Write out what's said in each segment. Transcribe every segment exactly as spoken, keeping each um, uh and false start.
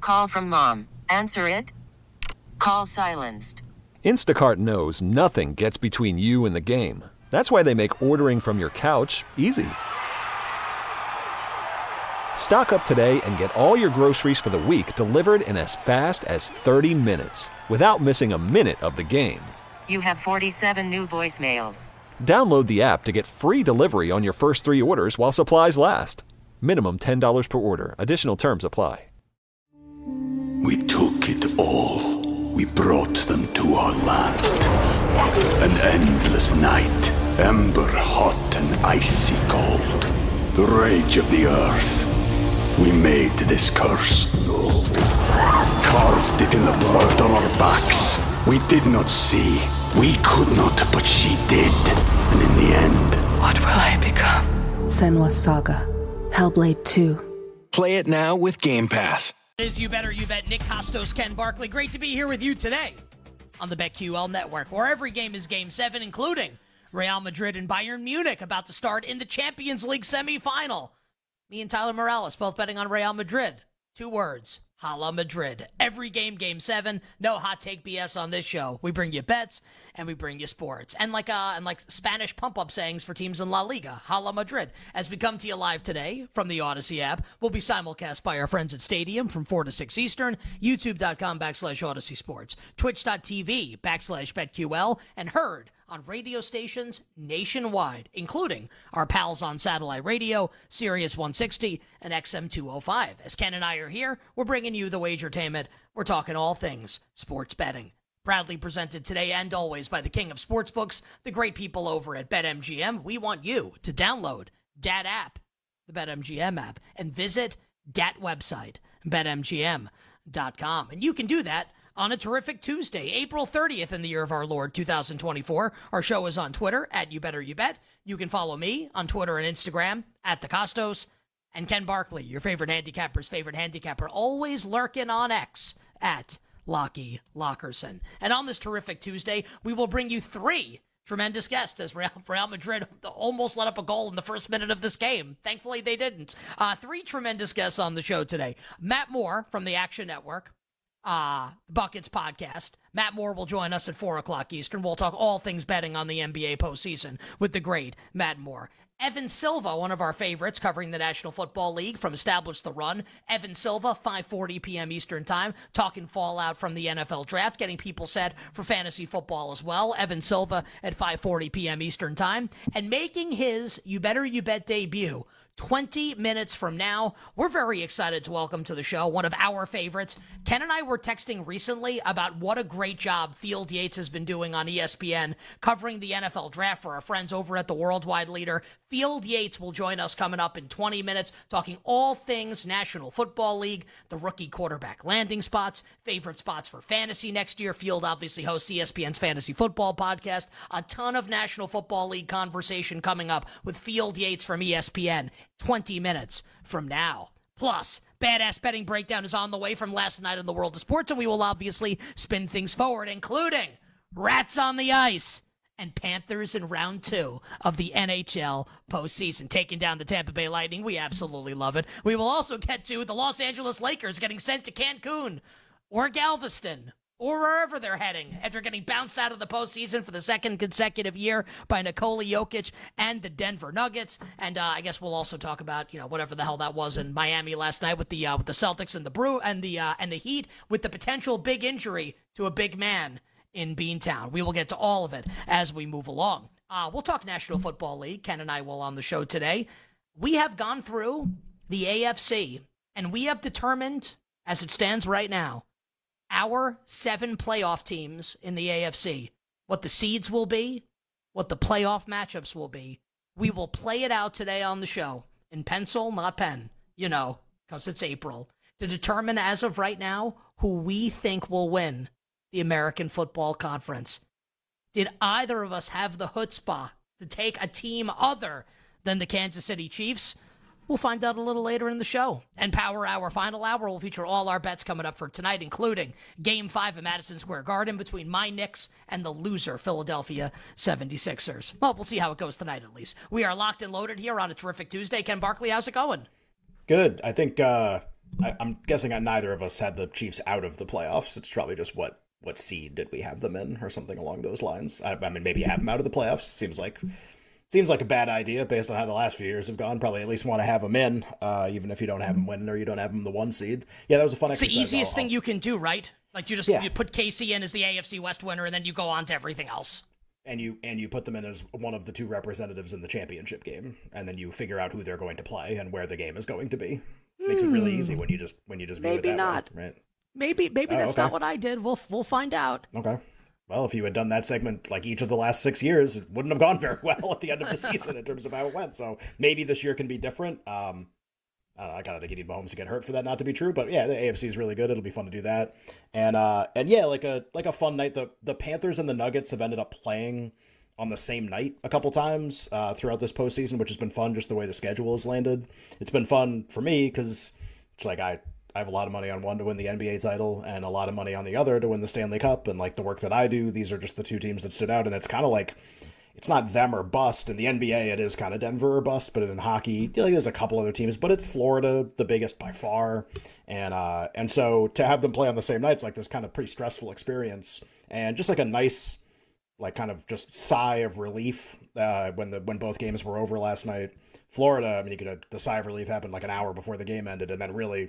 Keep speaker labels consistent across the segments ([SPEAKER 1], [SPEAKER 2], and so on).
[SPEAKER 1] Call from mom. Answer it. Call silenced.
[SPEAKER 2] Instacart knows nothing gets between you and the game. That's why they make ordering from your couch easy. Stock up today and get all your groceries for the week delivered in as fast as thirty minutes without missing a minute of the game.
[SPEAKER 1] You have forty-seven new voicemails.
[SPEAKER 2] Download the app to get free delivery on your first three orders while supplies last. Minimum ten dollars per order. Additional terms apply.
[SPEAKER 3] We took it all. We brought them to our land. An endless night, ember hot and icy cold. The rage of the earth. We made this curse. Carved it in the blood on our backs. We did not see. We could not, but she did. And in the end...
[SPEAKER 4] What will I become?
[SPEAKER 5] Senua's Saga. Hellblade two.
[SPEAKER 6] Play it now with Game Pass.
[SPEAKER 7] It is You Better You Bet. Nick Kostos, Ken Barkley. Great to be here with you today on the BetQL Network, where every game is Game seven, including Real Madrid and Bayern Munich about to start in the Champions League semifinal. Me and Tyler Morales both betting on Real Madrid. Two words. Hala Madrid. Every game, Game seven. No hot take B S on this show. We bring you bets, and we bring you sports. And like uh, and like Spanish pump-up sayings for teams in La Liga. Hala Madrid. As we come to you live today from the Odyssey app, we'll be simulcast by our friends at Stadium from four to six Eastern, YouTube.com backslash Odyssey Sports, Twitch.tv backslash BetQL, and heard on radio stations nationwide, including our pals on satellite radio, Sirius one sixty and X M two oh five. As Ken and I are here, we're bringing you the wagertainment. We're talking all things sports betting. Proudly presented today and always by the king of sportsbooks, the great people over at BetMGM. We want you to download that app, the BetMGM app, and visit that website, bet M G M dot com. And you can do that on a terrific Tuesday, April thirtieth in the year of our Lord, two thousand twenty-four. Our show is on Twitter, at You Better You Bet. You can follow me on Twitter and Instagram, at The Costos. And Ken Barkley, your favorite handicapper's favorite handicapper, always lurking on X, at Lockie Lockerson. And on this terrific Tuesday, we will bring you three tremendous guests as Real, Real Madrid almost let up a goal in the first minute of this game. Thankfully, they didn't. Uh, three tremendous guests on the show today. Matt Moore from the Action Network. Uh, Buckets podcast. Matt Moore will join us at four o'clock Eastern. We'll talk all things betting on the N B A postseason with the great Matt Moore. Evan Silva, one of our favorites, covering the National Football League from Establish the Run. Evan Silva, five forty p.m. Eastern Time, talking fallout from the N F L Draft, getting people set for fantasy football as well. Evan Silva at five forty p.m. Eastern Time. And making his You Better You Bet debut twenty minutes from now, we're very excited to welcome to the show one of our favorites. Ken and I were texting recently about what a great job Field Yates has been doing on E S P N covering the N F L Draft for our friends over at the Worldwide Leader. Field Yates will join us coming up in twenty minutes, talking all things National Football League, the rookie quarterback landing spots, favorite spots for fantasy next year. Field obviously hosts E S P N's Fantasy Football Podcast. A ton of National Football League conversation coming up with Field Yates from E S P N twenty minutes from now. Plus, Badass Betting Breakdown is on the way from last night in the world of sports, and we will obviously spin things forward, including Rats on the Ice and Panthers in round two of the N H L postseason, taking down the Tampa Bay Lightning. We absolutely love it. We will also get to the Los Angeles Lakers getting sent to Cancun or Galveston or wherever they're heading after getting bounced out of the postseason for the second consecutive year by Nikola Jokic and the Denver Nuggets. And uh, I guess we'll also talk about, you know, whatever the hell that was in Miami last night with the uh, with the Celtics and the Brew and the uh, and the Heat, with the potential big injury to a big man in Beantown. We will get to all of it as we move along. Uh, we'll talk National Football League. Ken and I will on the show today. We have gone through the A F C, and we have determined, as it stands right now, our seven playoff teams in the A F C, what the seeds will be, what the playoff matchups will be. We will play it out today on the show in pencil, not pen, you know, because it's April, to determine as of right now who we think will win the American Football Conference. Did either of us have the chutzpah to take a team other than the Kansas City Chiefs? We'll find out a little later in the show. And Power Hour, final hour, will feature all our bets coming up for tonight, including Game five at Madison Square Garden between my Knicks and the loser Philadelphia seventy-sixers. Well, we'll see how it goes tonight, at least. We are locked and loaded here on a terrific Tuesday. Ken Barkley, how's it going?
[SPEAKER 8] Good. I think uh,
[SPEAKER 4] I, I'm guessing neither of us had the Chiefs out of the playoffs. It's probably just what what seed did we have them in, or something along those lines. I, I mean, maybe you have them out of the playoffs. Seems like seems like a bad idea based on how the last few years have gone. Probably at least want to have them in, uh, even if you don't have them winning or you don't have them the one seed. Yeah, that was a fun
[SPEAKER 7] it's
[SPEAKER 4] exercise.
[SPEAKER 7] It's the easiest
[SPEAKER 4] I'll,
[SPEAKER 7] thing
[SPEAKER 4] I'll...
[SPEAKER 7] you can do, right? Like you just
[SPEAKER 4] yeah.
[SPEAKER 7] you put K C in as the A F C West winner, and then you go on to everything else.
[SPEAKER 4] And you and you put them in as one of the two representatives in the championship game, and then you figure out who they're going to play and where the game is going to be. Mm. Makes it really easy when you just when you just view
[SPEAKER 7] maybe
[SPEAKER 4] it that
[SPEAKER 7] not.
[SPEAKER 4] Way, right?
[SPEAKER 7] Maybe maybe
[SPEAKER 4] oh,
[SPEAKER 7] that's
[SPEAKER 4] okay.
[SPEAKER 7] not what I did. We'll we'll find out.
[SPEAKER 4] Okay. Well, if you had done that segment like each of the last six years, it wouldn't have gone very well at the end of the season in terms of how it went. So maybe this year can be different. Um, I don't know, I kind of think you need Mahomes to get hurt for that not to be true, but yeah, the A F C is really good. It'll be fun to do that, and uh, and yeah, like a like a fun night. The the Panthers and the Nuggets have ended up playing on the same night a couple times uh, throughout this postseason, which has been fun. Just the way the schedule has landed, it's been fun for me because it's like I. I have a lot of money on one to win the N B A title and a lot of money on the other to win the Stanley Cup. And like the work that I do, these are just the two teams that stood out. And it's kind of like, it's not them or bust. In the N B A, it is kind of Denver or bust, but in hockey, you know, there's a couple other teams, but it's Florida, the biggest by far. And, uh, and so to have them play on the same night, it's like this kind of pretty stressful experience and just like a nice, like kind of just sigh of relief, uh, when the, when both games were over last night. Florida, I mean, you could, the sigh of relief happened like an hour before the game ended, and then really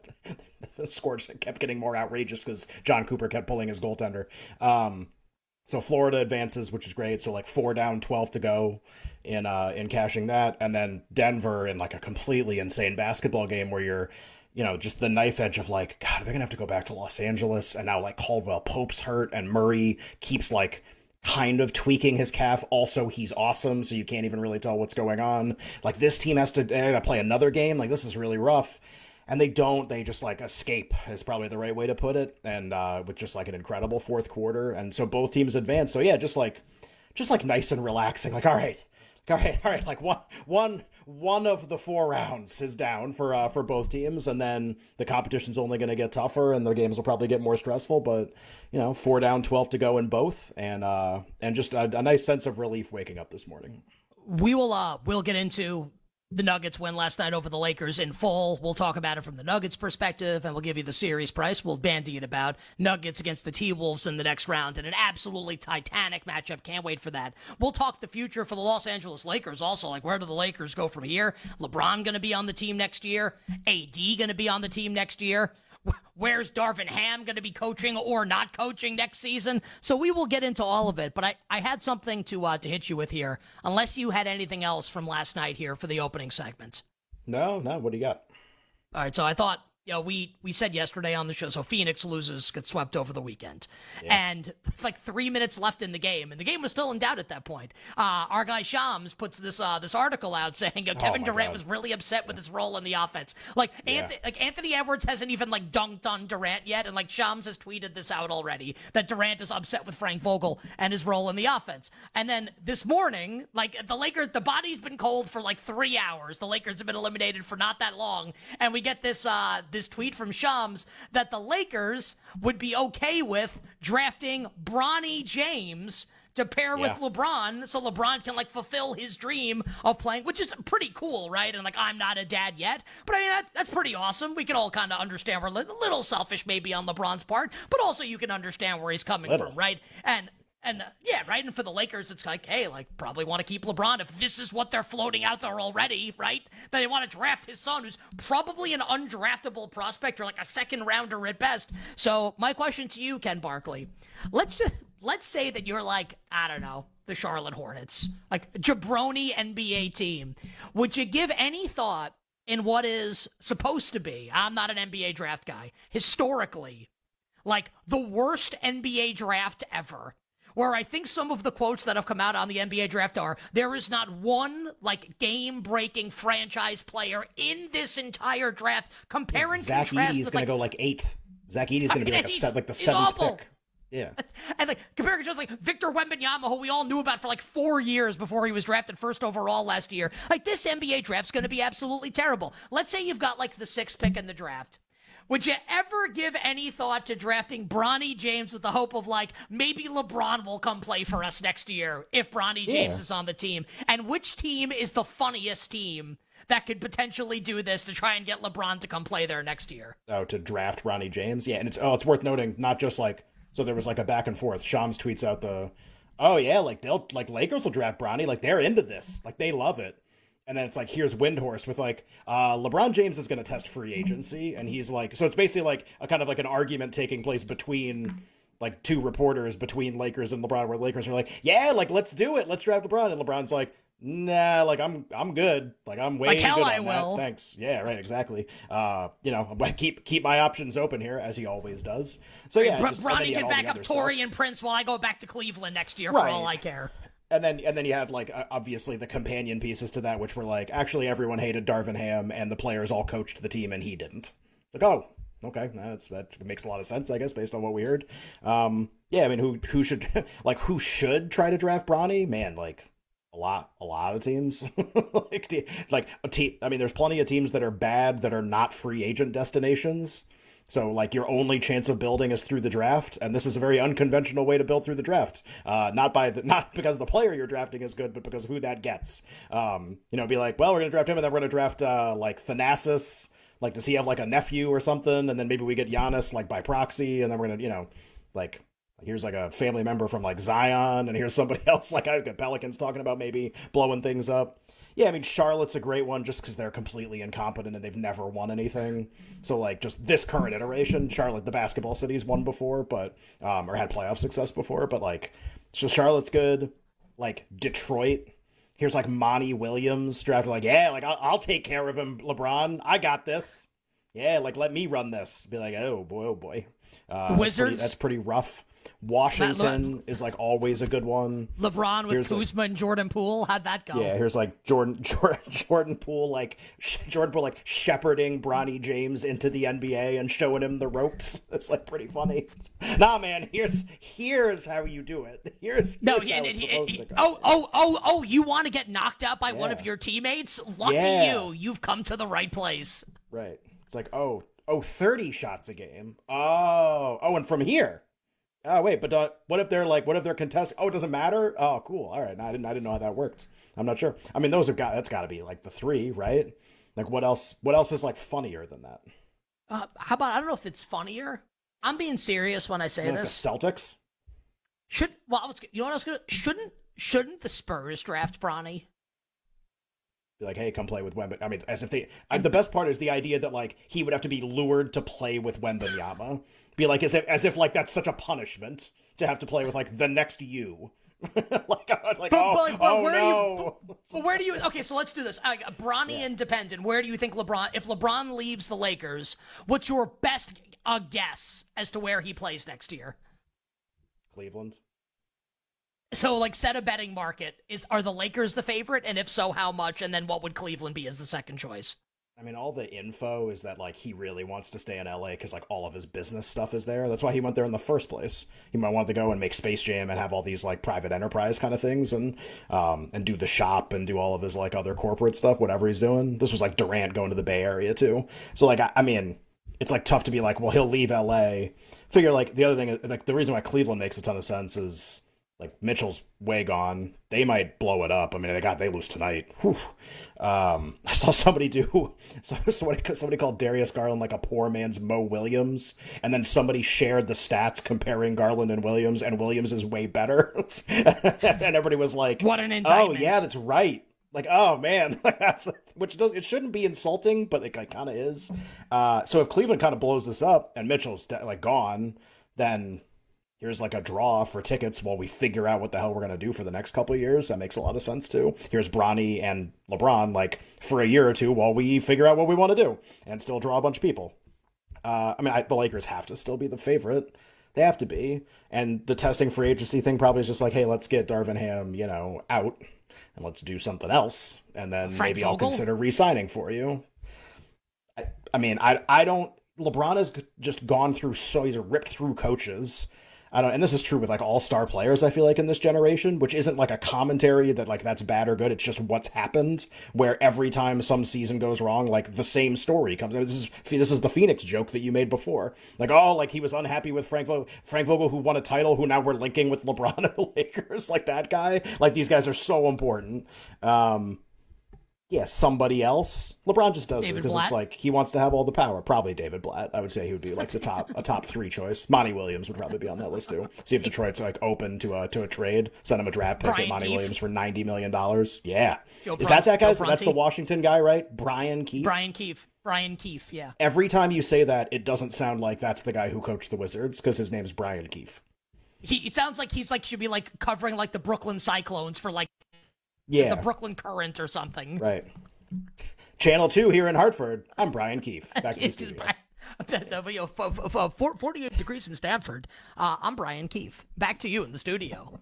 [SPEAKER 4] the score just kept getting more outrageous because John Cooper kept pulling his goaltender. Um, so Florida advances, which is great. So like four down, twelve to go in uh, in cashing that, and then Denver in like a completely insane basketball game where you're, you know, just the knife edge of like, God, they're gonna have to go back to Los Angeles, and now like Caldwell Pope's hurt, and Murray keeps like kind of tweaking his calf. Also, he's awesome, so you can't even really tell what's going on. Like, this team has to, to play another game. Like, this is really rough. And they don't. They just, like, escape is probably the right way to put it. And uh, with just, like, an incredible fourth quarter. And so both teams advance. So, yeah, just, like, just, like, nice and relaxing. Like, all right. All right, all right. Like, one, one, one of the four rounds is down for uh, for both teams, and then the competition's only going to get tougher, and the games will probably get more stressful. But you know, four down, twelve to go in both, and uh, and just a, a nice sense of relief waking up this morning.
[SPEAKER 7] We will uh, we'll get into the Nuggets win last night over the Lakers in full. We'll talk about it from the Nuggets perspective, and we'll give you the series price. We'll bandy it about Nuggets against the T-Wolves in the next round in an absolutely titanic matchup. Can't wait for that. We'll talk the future for the Los Angeles Lakers also. Like, where do the Lakers go from here? LeBron going to be on the team next year? A D going to be on the team next year? Where's Darvin Ham going to be coaching or not coaching next season? So we will get into all of it, but I, I had something to uh, to hit you with here, unless you had anything else from last night here for the opening segment.
[SPEAKER 4] No, no, what do you got?
[SPEAKER 7] All right, so I thought, you know, we, we said yesterday on the show, so Phoenix loses, gets swept over the weekend. Yeah. And like three minutes left in the game, and the game was still in doubt at that point. Uh, our guy Shams puts this uh, this article out saying uh, Kevin oh Durant God. was really upset yeah. with his role in the offense. Like, yeah. Anthony, like Anthony Edwards hasn't even like dunked on Durant yet, and like Shams has tweeted this out already, that Durant is upset with Frank Vogel and his role in the offense. And then this morning, like the Lakers, the body's been cold for like three hours. The Lakers have been eliminated for not that long, and we get this uh, this tweet from Shams that the Lakers would be okay with drafting Bronny James to pair yeah. with LeBron, so LeBron can like fulfill his dream of playing, which is pretty cool, right? And like, I'm not a dad yet, but I mean, that, that's pretty awesome. We can all kind of understand we're a little selfish maybe on LeBron's part, but also you can understand where he's coming little. from, right? And And, uh, yeah, right? And for the Lakers, it's like, hey, like, probably want to keep LeBron if this is what they're floating out there already, right? That they want to draft his son, who's probably an undraftable prospect or like a second rounder at best. So my question to you, Ken Barkley, let's just, let's say that you're like, I don't know, the Charlotte Hornets, like jabroni N B A team. Would you give any thought in what is supposed to be, I'm not an N B A draft guy, historically, like the worst N B A draft ever? Where I think some of the quotes that have come out on the N B A draft are, there is not one, like, game-breaking franchise player in this entire draft. Compare and
[SPEAKER 4] Zach
[SPEAKER 7] contrast.
[SPEAKER 4] Edey's going to go, like, eighth. Zach Edey's going to be, like, a set, like the seventh
[SPEAKER 7] awful.
[SPEAKER 4] pick. Yeah.
[SPEAKER 7] And, like, compare and contrast, like, Victor Wembanyama, who we all knew about for, like, four years before he was drafted first overall last year. Like, this N B A draft's going to be absolutely terrible. Let's say you've got, like, the sixth pick in the draft. Would you ever give any thought to drafting Bronny James with the hope of, like, maybe LeBron will come play for us next year if Bronny James yeah. is on the team? And which team is the funniest team that could potentially do this to try and get LeBron to come play there next year.
[SPEAKER 4] Oh, to draft Bronny James? Yeah, and it's oh, it's worth noting, not just like, so there was like a back and forth. Shams tweets out the, oh yeah, like they'll, like Lakers will draft Bronny, like they're into this, like they love it. And then it's like, here's Windhorst with like, uh, LeBron James is going to test free agency. And he's like, so it's basically like a kind of like an argument taking place between like two reporters between Lakers and LeBron, where Lakers are like, yeah, like, let's do it. Let's draft LeBron. And LeBron's like, nah, like I'm, I'm good. Like I'm way
[SPEAKER 7] like hell
[SPEAKER 4] good
[SPEAKER 7] I
[SPEAKER 4] on
[SPEAKER 7] will.
[SPEAKER 4] that. Thanks. Yeah, right. Exactly. Uh, you know, I keep, keep my options open here, as he always does. So yeah,
[SPEAKER 7] Br-
[SPEAKER 4] just, and then
[SPEAKER 7] Bronny
[SPEAKER 4] you had
[SPEAKER 7] can
[SPEAKER 4] all the
[SPEAKER 7] back up
[SPEAKER 4] other
[SPEAKER 7] Torrey
[SPEAKER 4] stuff.
[SPEAKER 7] and Prince while I go back to Cleveland next year
[SPEAKER 4] Right.
[SPEAKER 7] for all I care.
[SPEAKER 4] And then, and then you had like uh, obviously the companion pieces to that, which were like, actually everyone hated Darvin Ham, and the players all coached the team, and he didn't. It's like, oh, okay, that's that makes a lot of sense, I guess, based on what we heard. Um, yeah, I mean, who who should like who should try to draft Bronny? Man, like a lot, a lot of teams. like, like a team. I mean, there's plenty of teams that are bad that are not free agent destinations. So, like, your only chance of building is through the draft, and this is a very unconventional way to build through the draft. Uh, not by the, not because the player you're drafting is good, but because of who that gets. Um, you know, be like, well, we're going to draft him, and then we're going to draft, uh, like, Thanasis. Like, does he have, like, a nephew or something? And then maybe we get Giannis, like, by proxy, and then we're going to, you know, like, here's, like, a family member from, like, Zion, and here's somebody else, like, I've got Pelicans talking about maybe blowing things up. Yeah, I mean, Charlotte's a great one just because they're completely incompetent and they've never won anything. So, like, just this current iteration, Charlotte, the basketball city's won before, but, um, or had playoff success before, but, like, so Charlotte's good. Like, Detroit, here's, like, Monty Williams drafted, like, yeah, like, I'll, I'll take care of him, LeBron. I got this. Yeah, like, let me run this. Be like, oh, boy, oh, boy. Uh,
[SPEAKER 7] Wizards?
[SPEAKER 4] That's pretty, that's pretty rough. Washington is like always a good one.
[SPEAKER 7] LeBron with
[SPEAKER 4] Here's
[SPEAKER 7] Kuzma
[SPEAKER 4] like,
[SPEAKER 7] and Jordan Poole. How'd that go?
[SPEAKER 4] Yeah, here's like Jordan Jordan, Jordan Poole like Jordan Poole like shepherding Bronny James into the N B A and showing him the ropes. It's like pretty funny. Nah, man, here's here's how you do it. Here's,
[SPEAKER 7] no,
[SPEAKER 4] here's
[SPEAKER 7] and,
[SPEAKER 4] how
[SPEAKER 7] and,
[SPEAKER 4] it's
[SPEAKER 7] and,
[SPEAKER 4] supposed
[SPEAKER 7] and,
[SPEAKER 4] to go.
[SPEAKER 7] oh, oh, oh, oh! You want to get knocked out by
[SPEAKER 4] Yeah.
[SPEAKER 7] one of your teammates? Lucky
[SPEAKER 4] Yeah.
[SPEAKER 7] you! You've come to the right place.
[SPEAKER 4] Right. It's like, oh, oh, thirty shots a game. Oh, oh, and from here. Oh wait, but uh, what if they're like, what if they're contesting? Oh, it doesn't matter. Oh, cool. All right, no, I didn't, I didn't know how that worked. I'm not sure. I mean, those have got that's got to be like the three, right? Like, what else? What else is like funnier than that?
[SPEAKER 7] Uh, how about I don't know if it's funnier. I'm being serious when I say
[SPEAKER 4] Like the
[SPEAKER 7] this.
[SPEAKER 4] Celtics.
[SPEAKER 7] Should well, I was, you know what I was gonna shouldn't shouldn't the Spurs draft Bronny?
[SPEAKER 4] Be like, hey, come play with Wemba. I mean, as if they. I, the best part is the idea that like he would have to be lured to play with Wembanyama. Be like, as if as if like that's such a punishment to have to play with like the next you. like, like
[SPEAKER 7] But,
[SPEAKER 4] oh,
[SPEAKER 7] but, but
[SPEAKER 4] oh
[SPEAKER 7] where
[SPEAKER 4] no.
[SPEAKER 7] do you? But, but where do you? Okay, so let's do this. Uh, Bronny
[SPEAKER 4] Yeah.
[SPEAKER 7] independent. Where do you think LeBron? If LeBron leaves the Lakers, what's your best uh, guess as to where he plays next year?
[SPEAKER 4] Cleveland.
[SPEAKER 7] So, like, set a betting market. Is are the Lakers the favorite, and if so, how much? And then what would Cleveland be as the second choice?
[SPEAKER 4] I mean, all the info is that, like, he really wants to stay in L A because, like, all of his business stuff is there. That's why he went there in the first place. He might want to go and make Space Jam and have all these, like, private enterprise kind of things and um, and do the shop and do all of his, like, other corporate stuff, whatever he's doing. This was, like, Durant going to the Bay Area, too. So, like, I, I mean, it's, like, tough to be like, well, he'll leave L A. Figure, like, the other thing, like, the reason why Cleveland makes a ton of sense is... Like, Mitchell's way gone. They might blow it up. I mean, they got they lose tonight. Whew. Um, I saw somebody do somebody somebody called Darius Garland like a poor man's Mo Williams, and then somebody shared the stats comparing Garland and Williams, and Williams is way better. And everybody was like,
[SPEAKER 7] What an
[SPEAKER 4] "Oh
[SPEAKER 7] indictment."
[SPEAKER 4] yeah, that's right." Like, oh man, that's which does it shouldn't be insulting, but it like, kind of is. Uh, so if Cleveland kind of blows this up and Mitchell's like gone, then. Here's like a draw for tickets while we figure out what the hell we're going to do for the next couple of years. That makes a lot of sense too. Here's Bronny and LeBron like for a year or two while we figure out what we want to do and still draw a bunch of people. Uh, I mean, I, the Lakers have to still be the favorite. They have to be. And the testing free agency thing probably is just like, hey, let's get Darvin Ham, you know, out and let's do something else. And then
[SPEAKER 7] Frank
[SPEAKER 4] maybe I'll
[SPEAKER 7] Vogel?
[SPEAKER 4] consider re-signing for you. I, I mean, I, I don't, LeBron has just gone through, so he's ripped through coaches. I don't, and this is true with like all-star players, I feel like, in this generation, which isn't like a commentary that like that's bad or good. It's just what's happened, where every time some season goes wrong, like the same story comes. This is this is the Phoenix joke that you made before. Like, oh, like he was unhappy with Frank Vogel, Frank Vogel, who won a title, who now we're linking with LeBron and the Lakers. Like that guy. Like these guys are so important. Um, yeah, somebody else. LeBron just does
[SPEAKER 7] David
[SPEAKER 4] it because
[SPEAKER 7] Blatt?
[SPEAKER 4] it's like he wants to have all the power. Probably David Blatt. I would say he would be like the top a top three choice. Monty Williams would probably be on that list too. See if Detroit's like open to a to a trade. Send him a draft pick,
[SPEAKER 7] Brian
[SPEAKER 4] get Monty
[SPEAKER 7] Keefe.
[SPEAKER 4] Williams for ninety million dollars. Yeah,
[SPEAKER 7] Joe
[SPEAKER 4] is
[SPEAKER 7] Brun-
[SPEAKER 4] that that guy?
[SPEAKER 7] Joe
[SPEAKER 4] That's the
[SPEAKER 7] Brunty?
[SPEAKER 4] Washington guy, right? Brian Keefe.
[SPEAKER 7] Brian Keefe. Brian Keefe, yeah.
[SPEAKER 4] Every time you say that, it doesn't sound like that's the guy who coached the Wizards because his name's Brian Keefe.
[SPEAKER 7] He it sounds like he's like should be like covering like the Brooklyn Cyclones for like
[SPEAKER 4] Yeah,
[SPEAKER 7] the Brooklyn Current or something.
[SPEAKER 4] right. Channel two here in Hartford. I'm Brian Keefe. Back to the
[SPEAKER 7] It's
[SPEAKER 4] studio.
[SPEAKER 7] Brian- you know, f- f- f- forty-eight degrees in Stanford. Uh, I'm Brian Keefe. Back to you in the studio.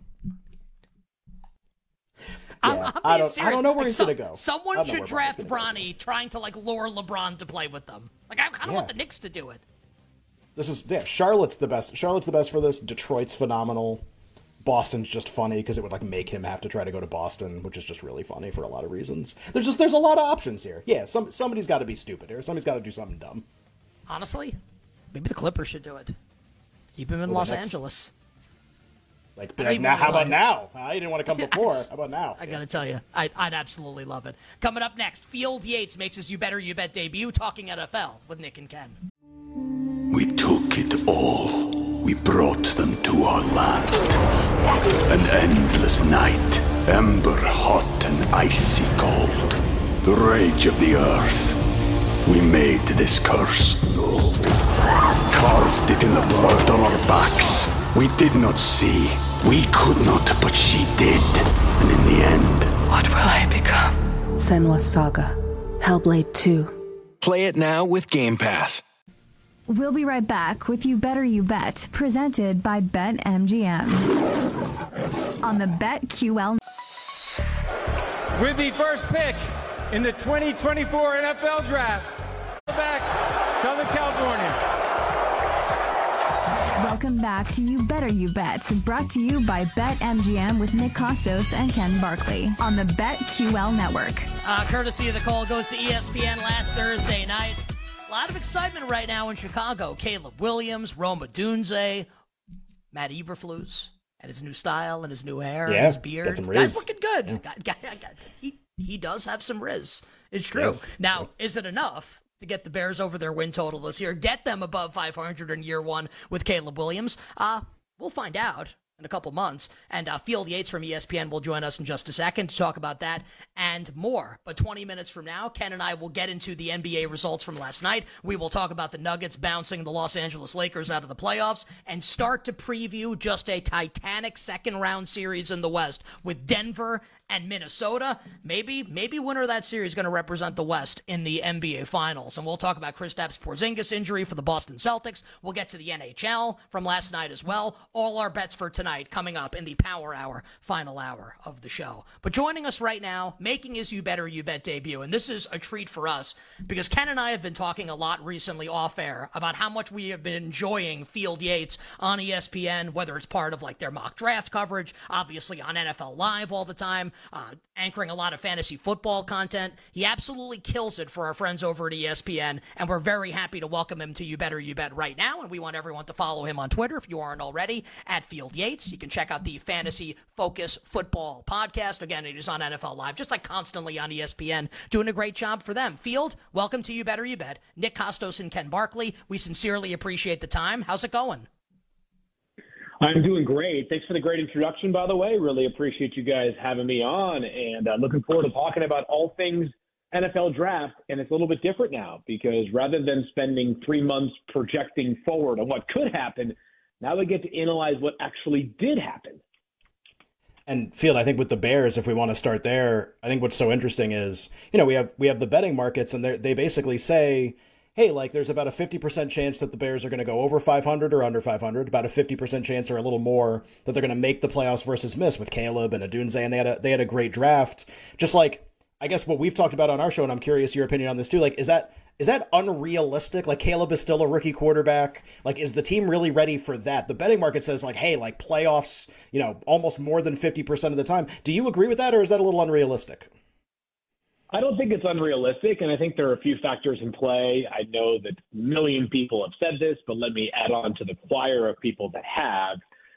[SPEAKER 7] I'm,
[SPEAKER 4] Yeah,
[SPEAKER 7] I'm being
[SPEAKER 4] I don't- I
[SPEAKER 7] serious.
[SPEAKER 4] don't know where
[SPEAKER 7] Like,
[SPEAKER 4] he's
[SPEAKER 7] some-
[SPEAKER 4] gonna go. I
[SPEAKER 7] Someone
[SPEAKER 4] don't know
[SPEAKER 7] should
[SPEAKER 4] where Bronny's
[SPEAKER 7] draft
[SPEAKER 4] gonna go.
[SPEAKER 7] Bronny, trying to like lure LeBron to play with them. Like I kind of
[SPEAKER 4] Yeah.
[SPEAKER 7] want the Knicks to do it.
[SPEAKER 4] This is yeah. Charlotte's the best. Charlotte's the best for this. Detroit's phenomenal. Boston's just funny because it would like make him have to try to go to Boston, which is just really funny for a lot of reasons. There's just there's a lot of options here. Yeah, some somebody's got to be stupid here. Somebody's got to do something dumb.
[SPEAKER 7] Honestly, maybe the Clippers should do it. Keep him in
[SPEAKER 4] Well,
[SPEAKER 7] Los
[SPEAKER 4] the Knicks-
[SPEAKER 7] Angeles.
[SPEAKER 4] Like,
[SPEAKER 7] I
[SPEAKER 4] like,
[SPEAKER 7] mean,
[SPEAKER 4] now, how about
[SPEAKER 7] like-
[SPEAKER 4] now? I didn't want to come before.
[SPEAKER 7] Yes.
[SPEAKER 4] How about now?
[SPEAKER 7] I gotta tell you, I'd, I'd absolutely love it. Coming up next, Field Yates makes his You Better You Bet debut, talking N F L with Nick and Ken.
[SPEAKER 3] We took it all. We brought them to our land. An endless night, ember hot and icy cold. The rage of the earth. We made this curse. Carved it in the blood on our backs. We did not see. We could not, but she did. And in the end,
[SPEAKER 1] What will I become?
[SPEAKER 5] Senwa Saga. Hellblade two.
[SPEAKER 6] Play it now with Game Pass.
[SPEAKER 8] We'll be right back with You Better You Bet, presented by BetMGM. On the BetQL.
[SPEAKER 9] With the first pick in the twenty twenty-four N F L Draft, back, Southern California.
[SPEAKER 8] Welcome back to You Better You Bet, brought to you by BetMGM with Nick Costos and Ken Barkley on the BetQL network.
[SPEAKER 7] Uh, courtesy of the call goes to E S P N last Thursday night. A lot of excitement right now in Chicago. Caleb Williams, Roma Dunze, Matt Eberflus, and his new style and his new hair
[SPEAKER 4] Yeah,
[SPEAKER 7] and his beard.
[SPEAKER 4] got some
[SPEAKER 7] Guy's
[SPEAKER 4] riz.
[SPEAKER 7] looking good. Guy, guy, guy, he, he does have some riz. It's true.
[SPEAKER 4] Yes,
[SPEAKER 7] now,
[SPEAKER 4] true.
[SPEAKER 7] is it enough to get the Bears over their win total this year? Get them above five hundred in year one with Caleb Williams? Uh, we'll find out in a couple months. And uh, Field Yates from E S P N will join us in just a second to talk about that and more. But twenty minutes from now, Ken and I will get into the N B A results from last night. We will talk about the Nuggets bouncing the Los Angeles Lakers out of the playoffs and start to preview just a titanic second round series in the West with Denver and Minnesota. Maybe, maybe winner of that series is going to represent the West in the N B A Finals. And we'll talk about Kristaps Porzingis' injury for the Boston Celtics. We'll get to the N H L from last night as well. All our bets for tonight coming up in the Power Hour, final hour of the show. But joining us right now, making his You Better You Bet debut, and this is a treat for us because Ken and I have been talking a lot recently off air about how much we have been enjoying Field Yates on E S P N, whether it's part of like their mock draft coverage, obviously on N F L Live all the time, uh, anchoring a lot of fantasy football content. He absolutely kills it for our friends over at E S P N, and we're very happy to welcome him to You Better You Bet right now, and we want everyone to follow him on Twitter if you aren't already, at Field Yates. You can check out the Fantasy Focus Football podcast. Again, it is on N F L Live, just like constantly on E S P N, doing a great job for them. Field, welcome to You Better You Bet. Nick Costos and Ken Barkley, we sincerely appreciate the time. How's it going?
[SPEAKER 10] I'm doing great. Thanks for the great introduction, by the way. Really appreciate you guys having me on, and uh, looking forward to talking about all things N F L draft. And it's a little bit different now because rather than spending three months projecting forward on what could happen, now we get to analyze what actually did happen.
[SPEAKER 4] And Field, I think with the Bears, if we want to start there, I think what's so interesting is, you know, we have we have the betting markets, and they they basically say, hey, like there's about a fifty percent chance that the Bears are going to go over five hundred or under five hundred, about a fifty percent chance or a little more that they're going to make the playoffs versus miss with Caleb and Adunze, and they had a they had a great draft. Just like, I guess what we've talked about on our show, and I'm curious your opinion on this too, like, is that is that unrealistic? Like, Caleb is still a rookie quarterback. Like, is the team really ready for that? The betting market says, like, hey, like, playoffs, you know, almost more than fifty percent of the time. Do you agree with that, or is that a little unrealistic?
[SPEAKER 10] I don't think it's unrealistic, and I think there are a few factors in play. I know that a million people have said this, but let me add on to the choir of people that have.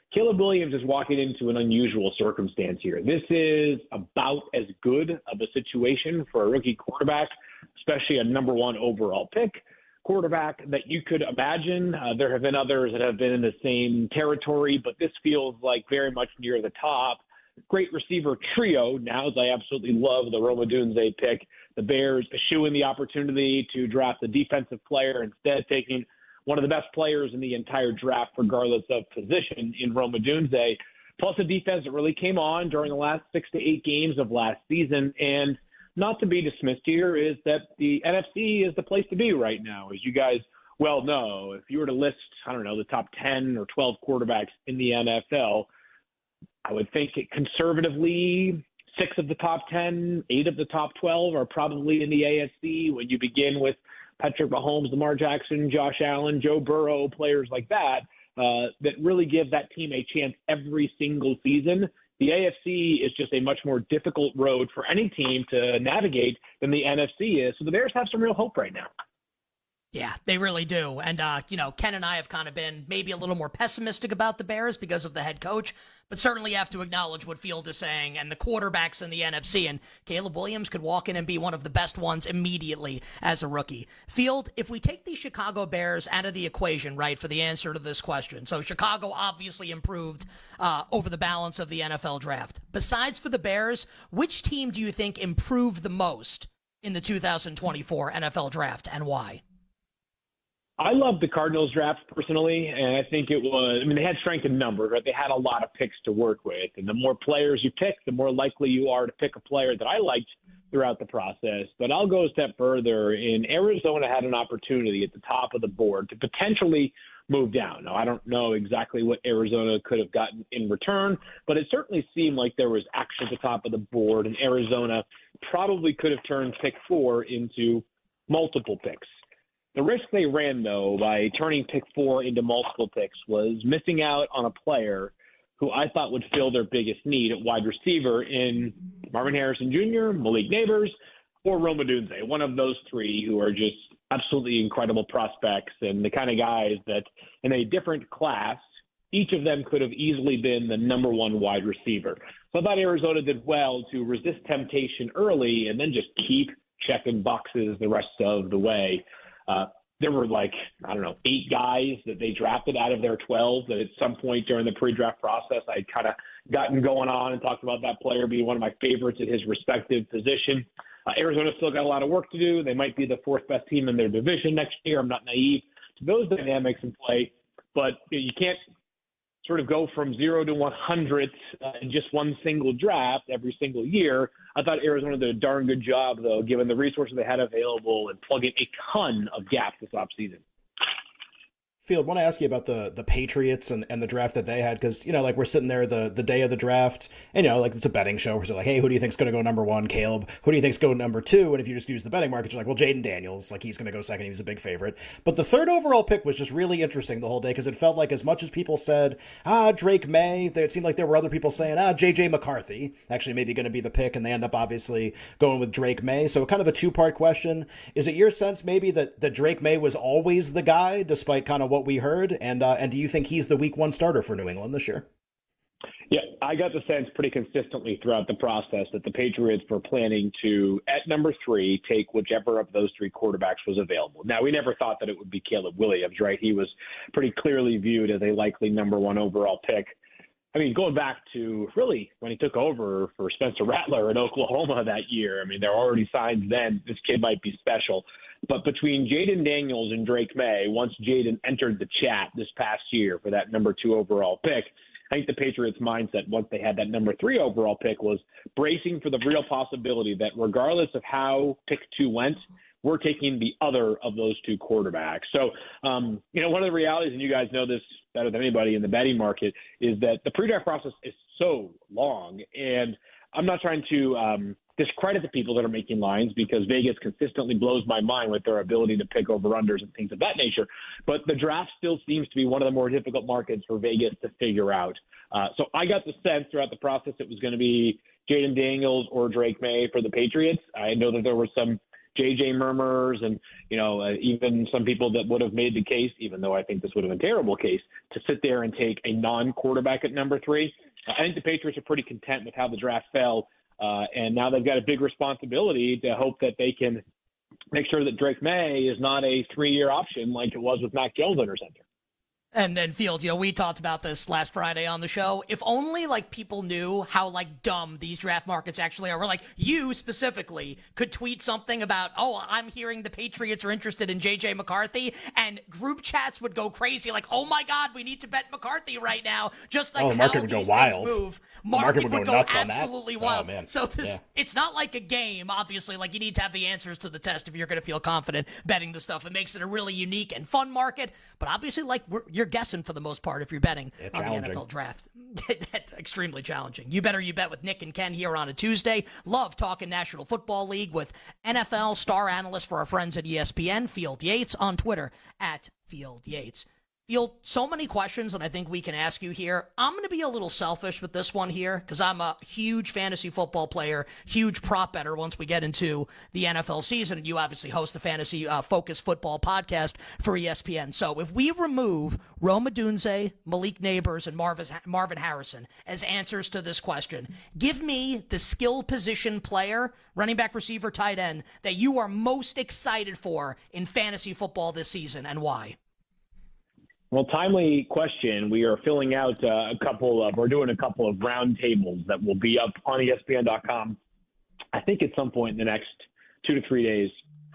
[SPEAKER 10] Caleb Williams is walking into an unusual circumstance here. This is about as good of a situation for a rookie quarterback, especially a number one overall pick quarterback that you could imagine. Uh, there have been others that have been in the same territory, but this feels like very much near the top. Great receiver trio. Now, as I absolutely love the Rome Odunze pick, the Bears eschewing the opportunity to draft a defensive player, instead taking one of the best players in the entire draft, regardless of position, in Rome Odunze, plus a defense that really came on during the last six to eight games of last season. And not to be dismissed here is that the N F C is the place to be right now. As you guys well know, if you were to list, I don't know, the top ten or twelve quarterbacks in the N F L, I would think conservatively six of the top ten, eight of the top twelve are probably in the A F C. When you begin with Patrick Mahomes, Lamar Jackson, Josh Allen, Joe Burrow, players like that, uh, that really give that team a chance every single season. The A F C is just a much more difficult road for any team to navigate than the N F C is. So the Bears have some real hope right now.
[SPEAKER 7] Yeah, they really do. And, uh, you know, Ken and I have kind of been maybe a little more pessimistic about the Bears because of the head coach, but certainly have to acknowledge what Field is saying and the quarterbacks in the N F C. And Caleb Williams could walk in and be one of the best ones immediately as a rookie. Field, if we take the Chicago Bears out of the equation, right, for the answer to this question. So Chicago obviously improved uh, over the balance of the N F L draft. Besides for the Bears, which team do you think improved the most in the two thousand twenty-four N F L draft, and why?
[SPEAKER 10] I love the Cardinals draft personally, and I think it was, I mean, they had strength in numbers, right? They had a lot of picks to work with, and the more players you pick, the more likely you are to pick a player that I liked throughout the process. But I'll go a step further. In Arizona had an opportunity at the top of the board to potentially move down. Now, I don't know exactly what Arizona could have gotten in return, but it certainly seemed like there was action at the top of the board, and Arizona probably could have turned pick four into multiple picks. The risk they ran, though, by turning pick four into multiple picks was missing out on a player who I thought would fill their biggest need at wide receiver in Marvin Harrison Junior, Malik Nabers, or Rome Odunze, one of those three who are just absolutely incredible prospects and the kind of guys that in a different class, each of them could have easily been the number one wide receiver. So I thought Arizona did well to resist temptation early and then just keep checking boxes the rest of the way. Uh, there were like, I don't know, eight guys that they drafted out of their twelve that at some point during the pre-draft process, I had kind of gotten going on and talked about that player being one of my favorites at his respective position. Uh, Arizona still got a lot of work to do. They might be the fourth best team in their division next year. I'm not naive to those dynamics in play, but you can't sort of go from zero to one hundred uh, in just one single draft every single year. I thought Arizona did a darn good job, though, given the resources they had available and plugging a ton of gaps this offseason.
[SPEAKER 4] Field, I want to ask you about the the Patriots and, and the draft that they had, because, you know, like we're sitting there the, the day of the draft, and, you know, like it's a betting show. We're like, hey, who do you think's going to go number one? Caleb. Who do you think's going number two? And if you just use the betting market, you're like, well, Jaden Daniels, like he's going to go second. He was a big favorite. But the third overall pick was just really interesting the whole day, because it felt like as much as people said, ah, Drake May, it seemed like there were other people saying, ah, J J McCarthy, actually maybe going to be the pick, and they end up obviously going with Drake May. So kind of a two-part question. Is it your sense maybe that, that Drake May was always the guy, despite kind of what we heard? And Uh, and do you think he's the week one starter for New England this year?
[SPEAKER 10] Yeah, I got the sense pretty consistently throughout the process that the Patriots were planning to, at number three, take whichever of those three quarterbacks was available. Now, we never thought that it would be Caleb Williams, right? He was pretty clearly viewed as a likely number one overall pick. I mean, going back to really when he took over for Spencer Rattler in Oklahoma that year, I mean, there were already signs then this kid might be special. But between Jaden Daniels and Drake May, once Jaden entered the chat this past year for that number two overall pick, I think the Patriots' mindset once they had that number three overall pick was bracing for the real possibility that regardless of how pick two went, we're taking the other of those two quarterbacks. So, um, you know, one of the realities, and you guys know this better than anybody in the betting market, is that the pre-draft process is so long. And I'm not trying to um, discredit the people that are making lines, because Vegas consistently blows my mind with their ability to pick over-unders and things of that nature. But the draft still seems to be one of the more difficult markets for Vegas to figure out. Uh, so I got the sense throughout the process it was going to be Jaden Daniels or Drake May for the Patriots. I know that there were some J J murmurs and, you know, uh, even some people that would have made the case, even though I think this would have been a terrible case, to sit there and take a non-quarterback at number three. I think the Patriots are pretty content with how the draft fell, uh, and now they've got a big responsibility to hope that they can make sure that Drake May is not a three-year option like it was with Mac Jones under center.
[SPEAKER 7] And then Field, you know, we talked about this last Friday on the show. If only like people knew how like dumb these draft markets actually are. We're like, you specifically could tweet something about, oh, I'm hearing the Patriots are interested in J J McCarthy, and group chats would go crazy. Like, oh my God, we need to bet McCarthy right now. Just like
[SPEAKER 4] oh, the
[SPEAKER 7] how
[SPEAKER 4] market would
[SPEAKER 7] these
[SPEAKER 4] go
[SPEAKER 7] things
[SPEAKER 4] wild.
[SPEAKER 7] move.
[SPEAKER 4] The
[SPEAKER 7] Market,
[SPEAKER 4] market would go,
[SPEAKER 7] would go
[SPEAKER 4] nuts
[SPEAKER 7] absolutely
[SPEAKER 4] on that.
[SPEAKER 7] wild.
[SPEAKER 4] Oh, man.
[SPEAKER 7] So this,
[SPEAKER 4] yeah.
[SPEAKER 7] it's not like a game. Obviously, like you need to have the answers to the test if you're going to feel confident betting the stuff. It makes it a really unique and fun market. But obviously, like we're, you're guessing for the most part if you're betting
[SPEAKER 4] yeah,
[SPEAKER 7] on the N F L draft. Extremely challenging. You better you bet with Nick and Ken here on a Tuesday. Love talking National Football League with N F L star analyst for our friends at E S P N, Field Yates, on Twitter at Field Yates. Field, so many questions that I think we can ask you here. I'm going to be a little selfish with this one here because I'm a huge fantasy football player, huge prop better once we get into the N F L season. And you obviously host the Fantasy uh, Focus Football podcast for E S P N. So if we remove Rome Odunze, Malik Neighbors, and Marvin, Marvin Harrison as answers to this question, give me the skill position player, running back, receiver, tight end, that you are most excited for in fantasy football this season and why.
[SPEAKER 10] Well, timely question. We are filling out uh, a couple of, we're doing a couple of round tables that will be up on E S P N dot com, I think at some point in the next two to three days.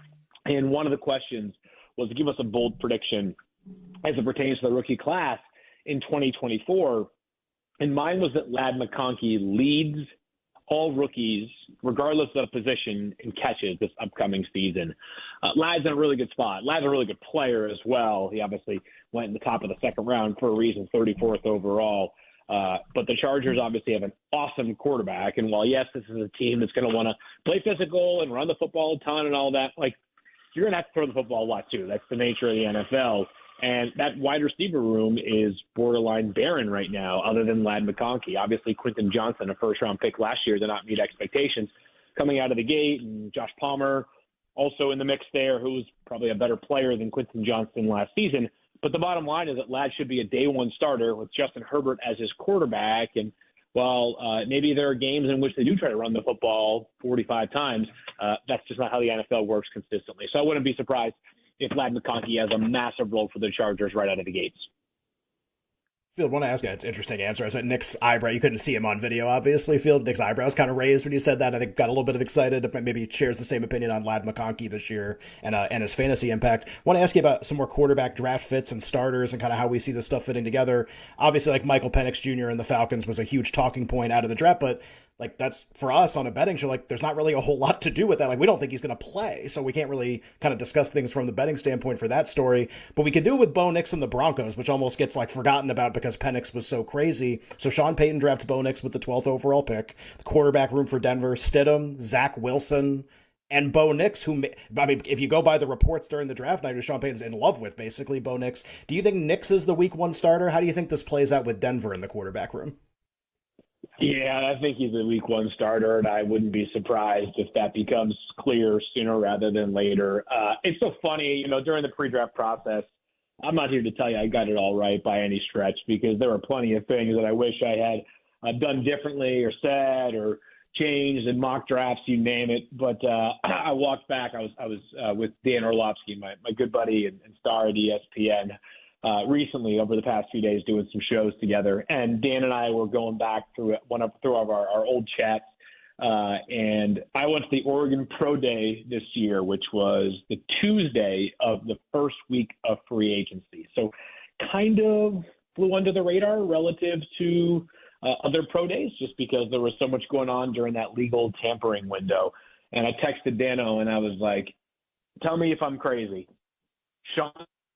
[SPEAKER 10] And one of the questions was to give us a bold prediction as it pertains to the rookie class in twenty twenty-four. And mine was that Ladd McConkey leads all rookies, regardless of position, in catches this upcoming season. Uh, Ladd's in a really good spot. Ladd's a really good player as well. He obviously went in the top of the second round for a reason, thirty-fourth overall. Uh, but the Chargers obviously have an awesome quarterback. And while, yes, this is a team that's going to want to play physical and run the football a ton and all that, like, you're going to have to throw the football a lot too. That's the nature of the N F L. And that wide receiver room is borderline barren right now, other than Ladd McConkey. Obviously, Quentin Johnson, a first-round pick last year, did not meet expectations coming out of the gate. And Josh Palmer also in the mix there, who was probably a better player than Quentin Johnson last season. But the bottom line is that Ladd should be a day-one starter with Justin Herbert as his quarterback. And while uh, maybe there are games in which they do try to run the football forty-five times, uh, that's just not how the N F L works consistently. So I wouldn't be surprised if Ladd McConkey has a massive role for the Chargers right out of the gates.
[SPEAKER 4] Field, I want to ask you, it's an interesting answer. I said Nick's eyebrow, you couldn't see him on video, obviously, Field. Nick's eyebrows kind of raised when you said that. I think got a little bit of excited. Maybe he shares the same opinion on Ladd McConkey this year and uh, and his fantasy impact. I want to ask you about some more quarterback draft fits and starters and kind of how we see this stuff fitting together. Obviously, like Michael Penix Junior and the Falcons was a huge talking point out of the draft, but like that's for us on a betting show, like there's not really a whole lot to do with that. Like we don't think he's going to play, so we can't really kind of discuss things from the betting standpoint for that story. But we can do it with Bo Nix and the Broncos, which almost gets like forgotten about because Penix was so crazy. So Sean Payton drafts Bo Nix with the twelfth overall pick. The quarterback room for Denver: Stidham, Zach Wilson, and Bo Nix, who, I mean, if you go by the reports during the draft night, who Sean Payton's in love with, basically, Bo Nix. Do you think Nix is the week one starter? How do you think this plays out with Denver in the quarterback room?
[SPEAKER 10] Yeah, I think he's a week one starter, and I wouldn't be surprised if that becomes clear sooner rather than later. Uh, it's so funny, you know, during the pre-draft process, I'm not here to tell you I got it all right by any stretch because there are plenty of things that I wish I had uh, done differently or said or changed in mock drafts, you name it. But uh, I walked back. I was I was uh, with Dan Orlovsky, my, my good buddy and, and star at E S P N, Uh, recently over the past few days doing some shows together. And Dan and I were going back through one of through our, our old chats. Uh, and I went to the Oregon Pro Day this year, which was the Tuesday of the first week of free agency. So kind of flew under the radar relative to uh, other pro days just because there was so much going on during that legal tampering window. And I texted Dano and I was like, tell me if I'm crazy. Sean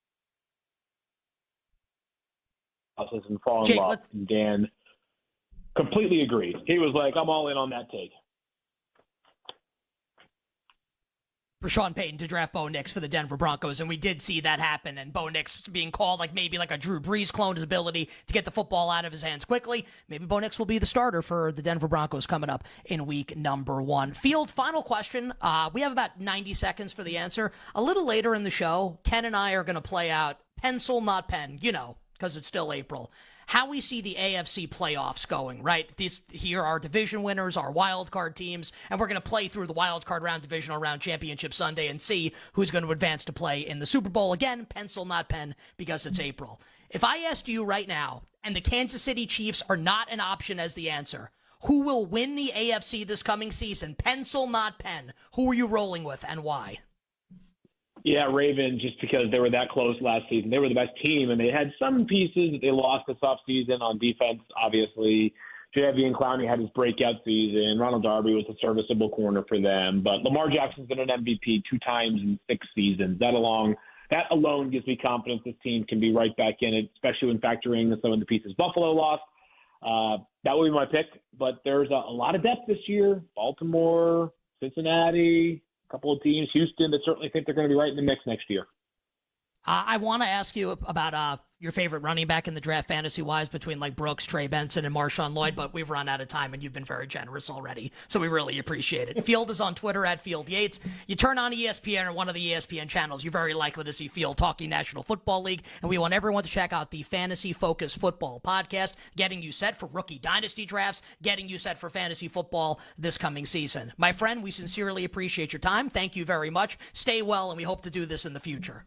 [SPEAKER 10] and fall in
[SPEAKER 7] Jake,
[SPEAKER 10] love.
[SPEAKER 7] let's...
[SPEAKER 10] And Dan completely agreed. He was like, I'm all in on that take.
[SPEAKER 7] for Sean Payton to draft Bo Nix for the Denver Broncos, and we did see that happen, and Bo Nix being called like maybe like a Drew Brees clone, his ability to get the football out of his hands quickly. Maybe Bo Nix will be the starter for the Denver Broncos coming up in week number one. Field, final question. Uh, we have about ninety seconds for the answer. A little later in the show, Ken and I are going to play out pencil, not pen, you know, because it's still April, how we see the A F C playoffs going, right? These here are division winners, our wild card teams, and we're going to play through the wild card round, divisional round, championship Sunday, and see who's going to advance to play in the Super Bowl. Again, pencil, not pen, because it's April. If I asked you right now, and the Kansas City Chiefs are not an option as the answer, who will win the A F C this coming season? Pencil, not pen. Who are you rolling with, and why?
[SPEAKER 10] Yeah, Ravens, just because they were that close last season. They were the best team, and they had some pieces that they lost this offseason on defense, obviously. Jadeveon Clowney had his breakout season. Ronald Darby was a serviceable corner for them. But Lamar Jackson's been an M V P two times in six seasons. That along, that alone gives me confidence this team can be right back in it, especially when factoring in some of the pieces Buffalo lost. Uh, that would be my pick. But there's a, a lot of depth this year. Baltimore, Cincinnati, couple of teams, Houston, that certainly think they're going to be right in the mix next year.
[SPEAKER 7] Uh, I want to ask you about uh, your favorite running back in the draft fantasy-wise between like Brooks, Trey Benson, and Marshawn Lloyd, but we've run out of time, and you've been very generous already, so we really appreciate it. Field is on Twitter at Field Yates. You turn on E S P N or one of the E S P N channels, you're very likely to see Field talking National Football League, and we want everyone to check out the Fantasy Focus Football podcast, getting you set for rookie dynasty drafts, getting you set for fantasy football this coming season. My friend, we sincerely appreciate your time. Thank you very much. Stay well, and we hope to do this in the future.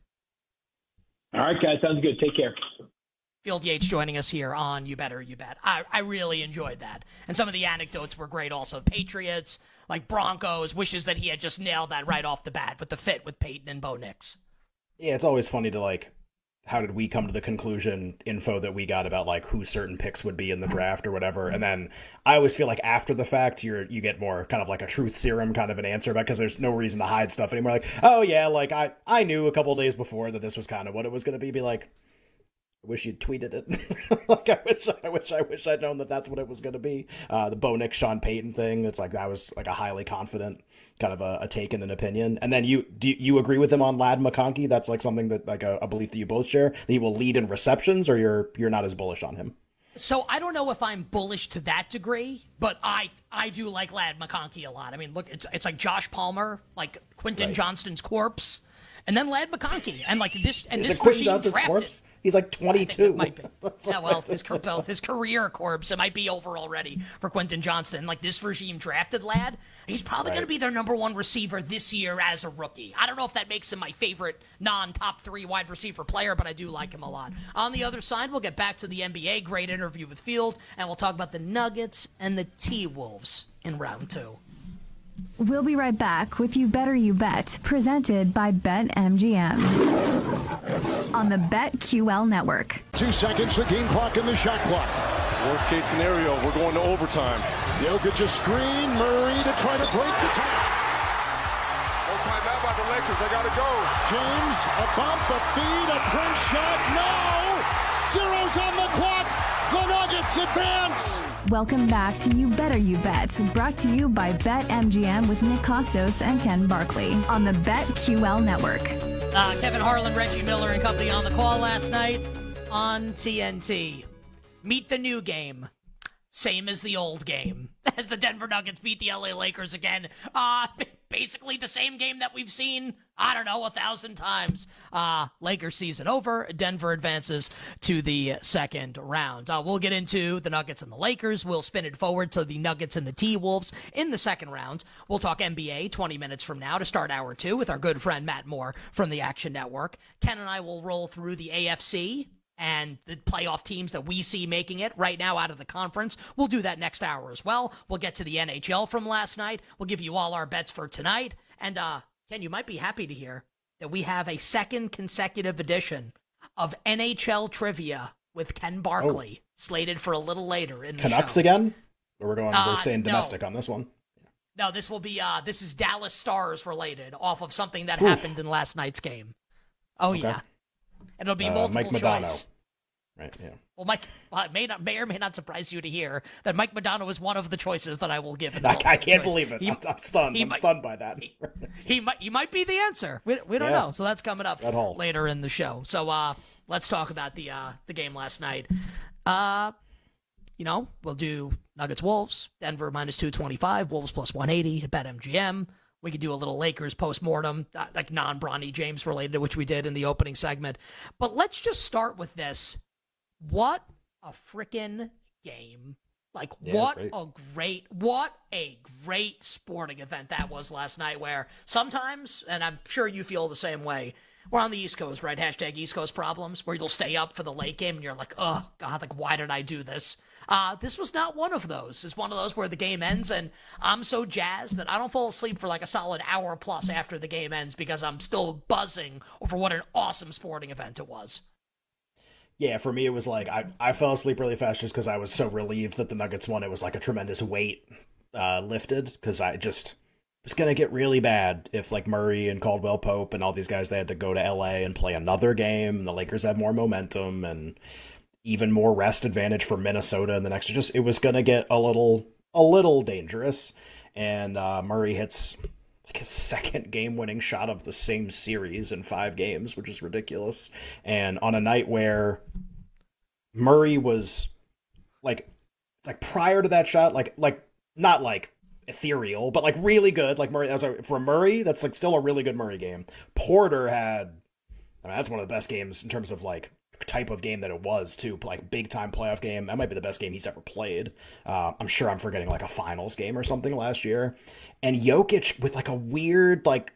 [SPEAKER 10] All right, guys. Sounds good. Take care.
[SPEAKER 7] Field Yates joining us here on You Better You Bet. I, I really enjoyed that. And some of the anecdotes were great also. Patriots, like Broncos, wishes that he had just nailed that right off the bat with the fit with Peyton and Bo Nix.
[SPEAKER 4] Yeah, it's always funny to, like, how did we come to the conclusion info that we got about, like, who certain picks would be in the draft or whatever. And then I always feel like after the fact, you're you get more kind of like a truth serum kind of an answer because there's no reason to hide stuff anymore. Like, oh, yeah, like, I, I knew a couple days before that this was kind of what it was going to be. Be like, I wish you'd tweeted it. like, I wish, I wish, I wish I'd known that that's what it was going to be. Uh, the Bo Nix, Sean Payton thing. It's like that was like a highly confident kind of a, a take and an opinion. And then you do you agree with him on Ladd McConkey? That's like something that like a, a belief that you both share. That he will lead in receptions, or you're you're not as bullish on him.
[SPEAKER 7] So I don't know if I'm bullish to that degree, but I I do like Ladd McConkey a lot. I mean, look, it's it's like Josh Palmer, like Quentin right. Johnston's corpse. And then Ladd McConkey, and like this, and
[SPEAKER 4] Is
[SPEAKER 7] this
[SPEAKER 4] it Quentin
[SPEAKER 7] regime
[SPEAKER 4] Johnston's
[SPEAKER 7] drafted.
[SPEAKER 4] Corpse? He's like twenty-two.
[SPEAKER 7] It might be. Yeah, well, his, his career corpse, it might be over already for Quentin Johnston. Like this regime drafted Ladd, he's probably right. going to be their number one receiver this year as a rookie. I don't know if that makes him my favorite non-top three wide receiver player, but I do like him a lot. On the other side, we'll get back to the N B A. Great interview with Field, and we'll talk about the Nuggets and the T-Wolves in round two.
[SPEAKER 8] We'll be right back with You Better You Bet, presented by BetMGM on the BetQL network.
[SPEAKER 11] Two seconds, the game clock and the shot clock.
[SPEAKER 12] Worst case scenario, we're going to overtime.
[SPEAKER 11] Jokic a screen, Murray to try to break the tie.
[SPEAKER 12] No timeout by the Lakers, they got to go.
[SPEAKER 11] James, a bump, a feed, a punch shot, no! Zero's on the clock, the Nuggets advance!
[SPEAKER 8] Welcome back to You Better You Bet, brought to you by BetMGM with Nick Costos and Ken Barkley on the BetQL network.
[SPEAKER 7] Uh, Kevin Harlan, Reggie Miller and company on the call last night on T N T. Meet the new game. Same as the old game. As the Denver Nuggets beat the L A Lakers again. Uh, basically the same game that we've seen, I don't know, a thousand times. Uh, Lakers season over. Denver advances to the second round. Uh, we'll get into the Nuggets and the Lakers. We'll spin it forward to the Nuggets and the T-Wolves in the second round. We'll talk N B A twenty minutes from now to start hour two with our good friend Matt Moore from the Action Network. Ken and I will roll through the A F C and the playoff teams that we see making it right now out of the conference. We'll do that next hour as well. We'll get to the N H L from last night. We'll give you all our bets for tonight. And, uh, Ken, you might be happy to hear that we have a second consecutive edition of N H L Trivia with Ken Barkley oh. slated for a little later in the
[SPEAKER 4] Canucks
[SPEAKER 7] show.
[SPEAKER 4] again? Or we're going,
[SPEAKER 7] uh,
[SPEAKER 4] we're staying domestic
[SPEAKER 7] no.
[SPEAKER 4] on this one?
[SPEAKER 7] No, this will be, uh, this is Dallas Stars related off of something that
[SPEAKER 4] Oof.
[SPEAKER 7] happened in last night's game. Oh,
[SPEAKER 4] okay.
[SPEAKER 7] yeah. It'll be
[SPEAKER 4] uh,
[SPEAKER 7] multiple
[SPEAKER 4] Mike Modano.
[SPEAKER 7] choice.
[SPEAKER 4] right? Yeah.
[SPEAKER 7] Well, Mike, well, it may not, may or may not surprise you to hear that Mike Modano is one of the choices that I will give. In
[SPEAKER 4] I, I can't
[SPEAKER 7] choice.
[SPEAKER 4] believe it.
[SPEAKER 7] He,
[SPEAKER 4] I'm, I'm stunned. I'm
[SPEAKER 7] might,
[SPEAKER 4] stunned by that.
[SPEAKER 7] he, he might, he might be the answer. We, we don't
[SPEAKER 4] yeah.
[SPEAKER 7] know. So that's coming up later in the show. So uh, let's talk about the uh, the game last night. Uh, you know, we'll do Nuggets Wolves, Denver minus two twenty-five, Wolves plus one eighty at BetMGM. We could do a little Lakers post-mortem, uh, like non-Bronny James related, which we did in the opening segment. But let's just start with this. What a freaking game. Like,
[SPEAKER 4] yeah,
[SPEAKER 7] what
[SPEAKER 4] great.
[SPEAKER 7] a great, what a great sporting event that was last night, where sometimes, and I'm sure you feel the same way, we're on the East Coast, right? Hashtag East Coast problems, where you'll stay up for the late game and you're like, oh, God, like, why did I do this? Uh, this was not one of those. It's one of those where the game ends and I'm so jazzed that I don't fall asleep for like a solid hour plus after the game ends because I'm still buzzing over what an awesome sporting event it was.
[SPEAKER 4] Yeah, for me, it was like I, I fell asleep really fast just because I was so relieved that the Nuggets won. It was like a tremendous weight uh, lifted because I just was going to get really bad if like Murray and Caldwell Pope and all these guys, they had to go to L A and play another game. And the Lakers had more momentum and even more rest advantage for Minnesota in the next. Just it was going to get a little a little dangerous. And uh, Murray hits like his second game-winning shot of the same series in five games, which is ridiculous. And on a night where Murray was like, like prior to that shot, like like not like ethereal, but like really good. Like Murray, that was for Murray, that's like still a really good Murray game. Porter had, I mean, that's one of the best games in terms of like type of game that it was too, like big time playoff game. That might be the best game he's ever played. Uh, I'm sure I'm forgetting like a finals game or something last year. And Jokic with like a weird, like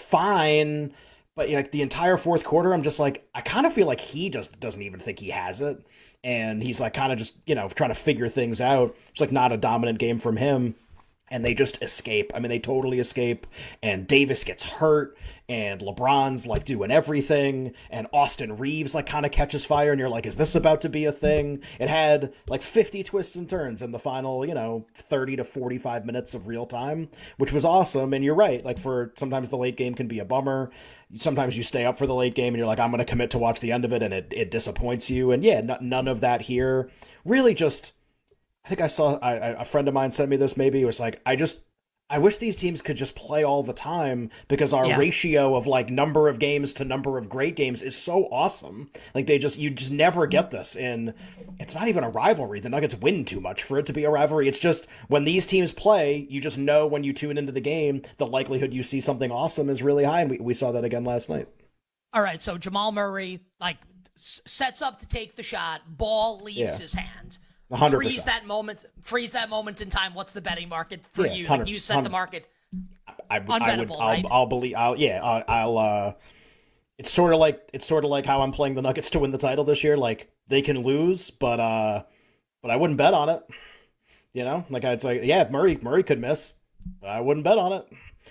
[SPEAKER 4] fine, but like the entire fourth quarter, I'm just like, I kind of feel like he just doesn't even think he has it. And he's like kind of just, you know, trying to figure things out. It's like not a dominant game from him. And they just escape. I mean, they totally escape. And Davis gets hurt. And LeBron's like doing everything. And Austin Reeves like kind of catches fire. And you're like, is this about to be a thing? It had like fifty twists and turns in the final, you know, thirty to forty-five minutes of real time, which was awesome. And you're right. Like for sometimes the late game can be a bummer. Sometimes you stay up for the late game and you're like, I'm going to commit to watch the end of it. And it, it disappoints you. And yeah, n- none of that here. Really just... I think I saw I, a friend of mine sent me this. Maybe it was like, I just, I wish these teams could just play all the time because our yeah. ratio of like number of games to number of great games is so awesome. Like they just, you just never get this. And it's not even a rivalry. The Nuggets win too much for it to be a rivalry. It's just when these teams play, you just know when you tune into the game, the likelihood you see something awesome is really high. And we, we saw that again last night.
[SPEAKER 7] All right. So Jamal Murray like s- sets up to take the shot. Ball leaves yeah. his hand.
[SPEAKER 4] one hundred percent.
[SPEAKER 7] Freeze that moment. Freeze that moment in time. What's the betting market for
[SPEAKER 4] yeah,
[SPEAKER 7] you? Like you set the market.
[SPEAKER 4] I, I,
[SPEAKER 7] Unbettable,
[SPEAKER 4] I would. I'll,
[SPEAKER 7] right?
[SPEAKER 4] I'll believe. I'll yeah. I'll. I'll uh, it's sort of like it's sort of like how I'm playing the Nuggets to win the title this year. Like they can lose, but uh, but I wouldn't bet on it. You know, like it's like yeah, Murray Murray could miss, but I wouldn't bet on it.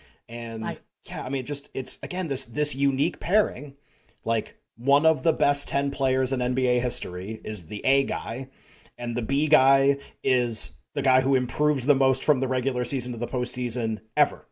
[SPEAKER 4] And I, yeah, I mean, just it's again this this unique pairing. Like one of the best ten players in N B A history is the A guy. And the B guy is the guy who improves the most from the regular season to the postseason ever.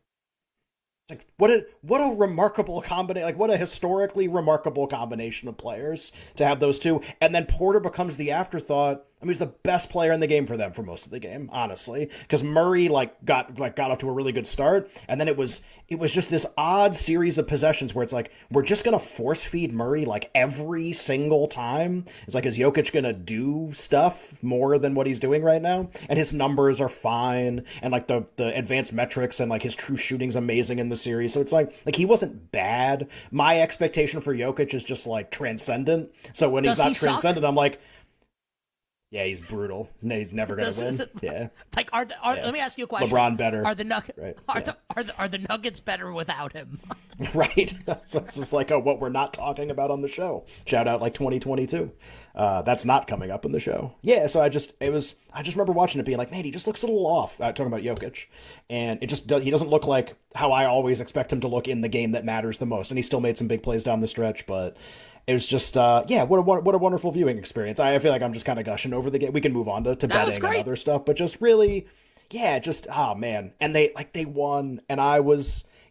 [SPEAKER 4] It's like, what a what a remarkable combination, like what a historically remarkable combination of players to have those two. And then Porter becomes the afterthought. I mean, he's the best player in the game for them for most of the game, honestly, because Murray like got like got off to a really good start, and then it was it was just this odd series of possessions where it's like we're just gonna force feed Murray like every single time. It's like is Jokic gonna do stuff more than what he's doing right now? And his numbers are fine, and like the the advanced metrics and like his true shooting's amazing in the series. So it's like like he wasn't bad. My expectation for Jokic is just like transcendent. So when
[SPEAKER 7] Does
[SPEAKER 4] he's not
[SPEAKER 7] he
[SPEAKER 4] transcendent,
[SPEAKER 7] suck?
[SPEAKER 4] I'm like. Yeah, he's brutal. He's never going to win.
[SPEAKER 7] The,
[SPEAKER 4] yeah.
[SPEAKER 7] Like, are, the, are
[SPEAKER 4] yeah.
[SPEAKER 7] let me ask you a question.
[SPEAKER 4] LeBron better.
[SPEAKER 7] Are the Nuggets
[SPEAKER 4] right.
[SPEAKER 7] are,
[SPEAKER 4] yeah.
[SPEAKER 7] the, are the are the Nuggets better without him?
[SPEAKER 4] Right. So it's just like oh, what we're not talking about on the show. Shout out like twenty twenty-two. Uh, that's not coming up in the show. Yeah. So I just it was I just remember watching it being like, man, he just looks a little off. Uh, talking about Jokic, and it just does, he doesn't look like how I always expect him to look in the game that matters the most. And he still made some big plays down the stretch, but. It was just, uh, yeah, what a what a wonderful viewing experience. I feel like I'm just kind of gushing over the game. We can move on to, to betting and other stuff, but just really, yeah, just, oh, man. And they, like, they won, and I was,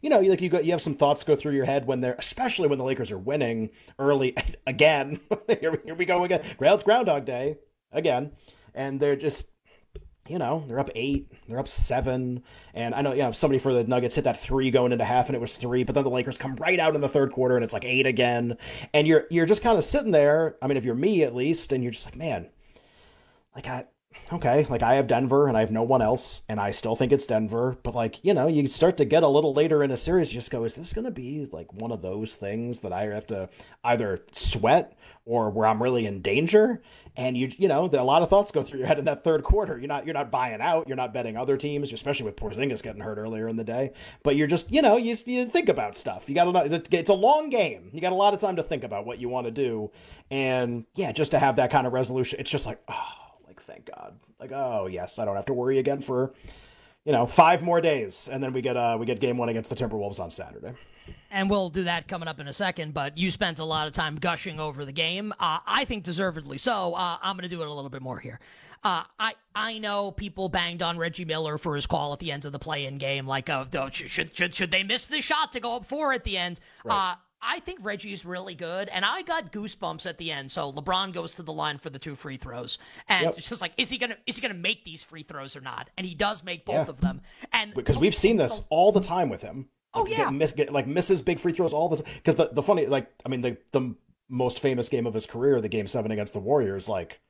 [SPEAKER 4] you know, like you got you have some thoughts go through your head when they're, especially when the Lakers are winning early again. here, here we go again. Well, it's Groundhog Day again, and they're just, you know, they're up eight, they're up seven, and I know, you know, somebody for the Nuggets hit that three going into half, and it was three, but then the Lakers come right out in the third quarter, and it's like eight again, and you're you're just kind of sitting there. I mean, if you're me at least, and you're just like, man, like I. Okay, like I have Denver and I have no one else, and I still think it's Denver. But like, you know, you start to get a little later in a series, you just go, is this going to be like one of those things that I have to either sweat or where I'm really in danger? And you, you know, there a lot of thoughts go through your head in that third quarter. You're not, you're not buying out. You're not betting other teams, especially with Porzingis getting hurt earlier in the day. But you're just, you know, you, you think about stuff. You got to, it's a long game. You got a lot of time to think about what you want to do, and yeah, just to have that kind of resolution, it's just like, oh. Thank God. Like, oh yes, I don't have to worry again for, you know, five more days, and then we get uh we get game one against the Timberwolves on Saturday.
[SPEAKER 7] And we'll do that coming up in a second, but you spent a lot of time gushing over the game. Uh, I think deservedly so. Uh, I'm going to do it a little bit more here. Uh, I I know people banged on Reggie Miller for his call at the end of the play-in game, like, oh, should should should they miss the shot to go up four at the end? Right. Uh, I think Reggie's really good, and I got goosebumps at the end. So LeBron goes to the line for the two free throws, and yep. It's just like, is he gonna is he gonna make these free throws or not? And he does make both yeah. of them. And
[SPEAKER 4] because we've seen this all the time with him.
[SPEAKER 7] Oh yeah,
[SPEAKER 4] get, miss, get, like misses big free throws all the time. Because the the funny, like, I mean, the the most famous game of his career, the game seven against the Warriors, like.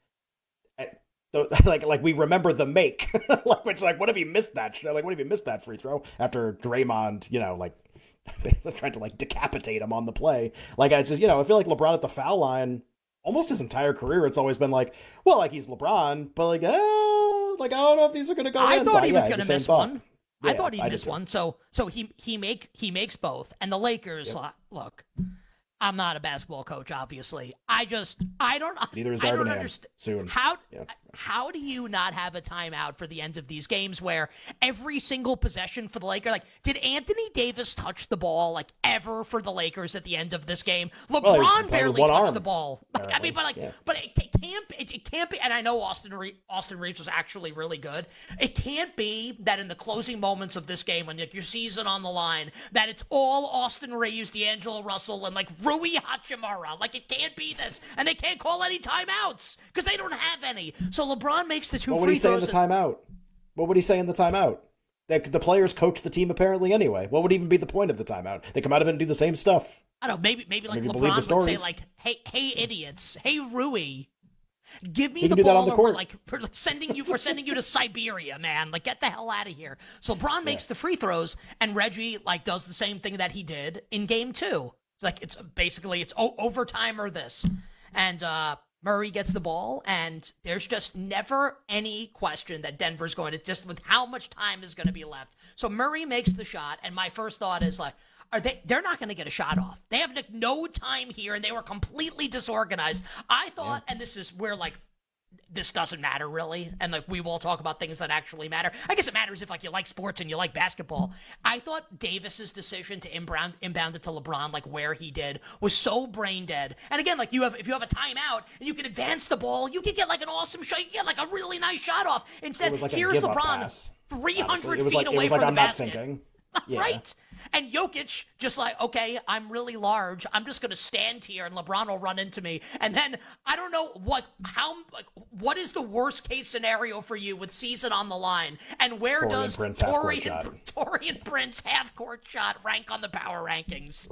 [SPEAKER 4] Like, like we remember the make, like, which, like, what if he missed that? Like, what if he missed that free throw after Draymond, you know, like, trying to like decapitate him on the play? Like, I just, you know, I feel like LeBron at the foul line, almost his entire career, it's always been like, well, like he's LeBron, but like, uh, like I don't know if these are gonna go.
[SPEAKER 7] I
[SPEAKER 4] in.
[SPEAKER 7] thought
[SPEAKER 4] so,
[SPEAKER 7] he
[SPEAKER 4] yeah,
[SPEAKER 7] was gonna miss one.
[SPEAKER 4] Yeah,
[SPEAKER 7] I thought he
[SPEAKER 4] I
[SPEAKER 7] missed one. So, so he he make he makes both, and the Lakers, yep. look. I'm not a basketball coach, obviously. I just, I don't,
[SPEAKER 4] Neither is
[SPEAKER 7] I don't
[SPEAKER 4] Darvin Ham.
[SPEAKER 7] understand.
[SPEAKER 4] Soon.
[SPEAKER 7] How,
[SPEAKER 4] yeah.
[SPEAKER 7] how do you not have a timeout for the end of these games where every single possession for the Lakers, like, did Anthony Davis touch the ball, like, ever for the Lakers at the end of this game? LeBron
[SPEAKER 4] well,
[SPEAKER 7] barely touched
[SPEAKER 4] arm,
[SPEAKER 7] the ball. Like, I mean, but like,
[SPEAKER 4] yeah.
[SPEAKER 7] but it, it can't, it, it can't be, and I know Austin, Re- Austin Reeves was actually really good. It can't be that in the closing moments of this game, when like, your season on the line, that it's all Austin Reeves, D'Angelo Russell, and like Rui Hachimura. Like, it can't be this, and they can't call any timeouts because they don't have any. So LeBron makes the two
[SPEAKER 4] what
[SPEAKER 7] free throws.
[SPEAKER 4] What would he say in the timeout? What would he say in the timeout? That the players coach the team apparently anyway. What would even be the point of the timeout? They come out of it and do the same stuff.
[SPEAKER 7] I don't know. Maybe maybe like
[SPEAKER 4] maybe
[SPEAKER 7] LeBron would say like, "Hey hey idiots, hey Rui, give me the
[SPEAKER 4] do
[SPEAKER 7] ball,
[SPEAKER 4] the
[SPEAKER 7] or we're like we're sending you we're sending you to Siberia, man. Like, get the hell out of here." So LeBron makes yeah. the free throws, and Reggie like does the same thing that he did in game two. Like, it's basically, it's o- overtime or this. And uh, Murray gets the ball, and there's just never any question that Denver's going to, just with how much time is going to be left. So Murray makes the shot, and my first thought is like, are they, they're not going to get a shot off. They have like, no time here, and they were completely disorganized. I thought, and this is where, like, this doesn't matter really, and like we will talk about things that actually matter. I guess it matters if like you like sports and you like basketball. I thought Davis's decision to inbound inbound it to LeBron, like where he did, was so brain dead. And again, like you have, if you have a timeout and you can advance the ball, you can get like an awesome shot, you can get like a really nice shot off. Instead, like here's LeBron three hundred feet
[SPEAKER 4] like,
[SPEAKER 7] away
[SPEAKER 4] like,
[SPEAKER 7] from
[SPEAKER 4] I'm
[SPEAKER 7] the
[SPEAKER 4] not
[SPEAKER 7] basket.
[SPEAKER 4] Thinking. Yeah.
[SPEAKER 7] Right. And Jokic just like, okay, I'm really large. I'm just going to stand here and LeBron will run into me. And then I don't know what, how, like, what is the worst case scenario for you with season on the line? And where
[SPEAKER 4] Torian
[SPEAKER 7] does
[SPEAKER 4] Prince
[SPEAKER 7] Torian, Torian Prince half court shot rank on the power rankings?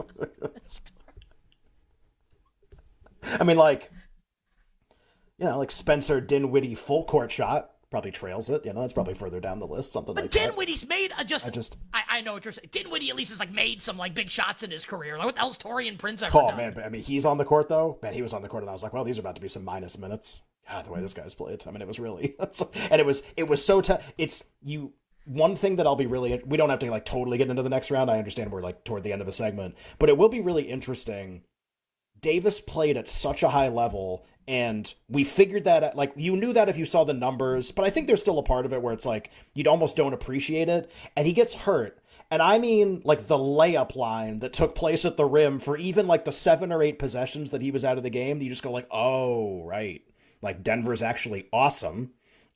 [SPEAKER 4] I mean, like, you know, like Spencer Dinwiddie full court shot. Probably trails it, you know. That's probably further down the list, something
[SPEAKER 7] but
[SPEAKER 4] like
[SPEAKER 7] Dinwiddie's
[SPEAKER 4] that.
[SPEAKER 7] made a just.
[SPEAKER 4] I just,
[SPEAKER 7] I, I know what you're saying. Dinwiddie at least has like made some like big shots in his career. Like, what the hell's Torian Prince ever
[SPEAKER 4] oh
[SPEAKER 7] done?
[SPEAKER 4] man, but I mean, he's on the court though. Man, he was on the court, and I was like, well, these are about to be some minus minutes. God, the way this guy's played. I mean, it was really, and it was, it was so tough. It's you. One thing that I'll be really, we don't have to like totally get into the next round. I understand we're like toward the end of a segment, but it will be really interesting. Davis played at such a high level. And we figured that out, like, you knew that if you saw the numbers, but I think there's still a part of it where it's like, you almost don't appreciate it. And he gets hurt. And I mean, like, the layup line that took place at the rim for even, like, the seven or eight possessions that he was out of the game, you just go like, oh, right. Like, Denver's actually awesome.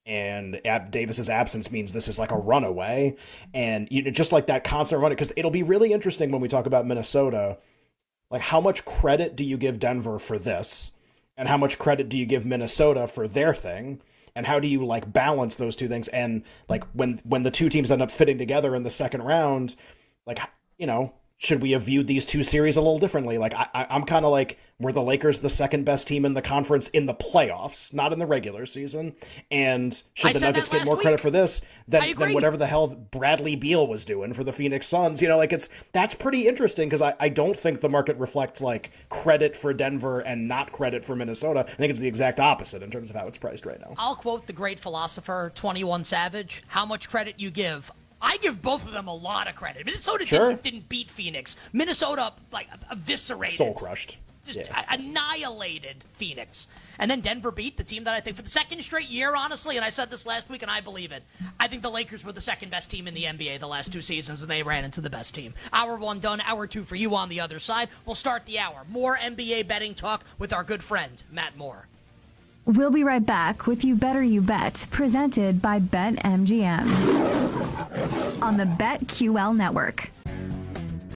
[SPEAKER 4] and Ab- Davis's absence means this is like a runaway, and you know, just like that constant running, because it'll be really interesting when we talk about Minnesota. Like, how much credit do you give Denver for this, and how much credit do you give Minnesota for their thing, and how do you like balance those two things? And like when when the two teams end up fitting together in the second round, like, you know, should we have viewed these two series a little differently? Like, I, I, I'm kind of like, were the Lakers the second best team in the conference in the playoffs, not in the regular season? And should
[SPEAKER 7] I
[SPEAKER 4] the Nuggets get more
[SPEAKER 7] week.
[SPEAKER 4] credit for this than, than whatever the hell Bradley Beal was doing for the Phoenix Suns? You know, like, it's that's pretty interesting, because I, I don't think the market reflects like credit for Denver and not credit for Minnesota. I think it's the exact opposite in terms of how it's priced right now.
[SPEAKER 7] I'll quote the great philosopher twenty-one Savage: how much credit you give. I give both of them a lot of credit. Minnesota
[SPEAKER 4] sure.
[SPEAKER 7] didn't, didn't beat Phoenix. Minnesota, like, eviscerated.
[SPEAKER 4] Soul crushed.
[SPEAKER 7] Just
[SPEAKER 4] yeah.
[SPEAKER 7] annihilated Phoenix. And then Denver beat the team that I think for the second straight year, honestly, and I said this last week and I believe it, I think the Lakers were the second best team in the N B A the last two seasons when they ran into the best team. Hour one done, hour two for you on the other side. We'll start the hour. More N B A betting talk with our good friend, Matt Moore.
[SPEAKER 8] We'll be right back with You Better You Bet, presented by BetMGM on the BetQL network.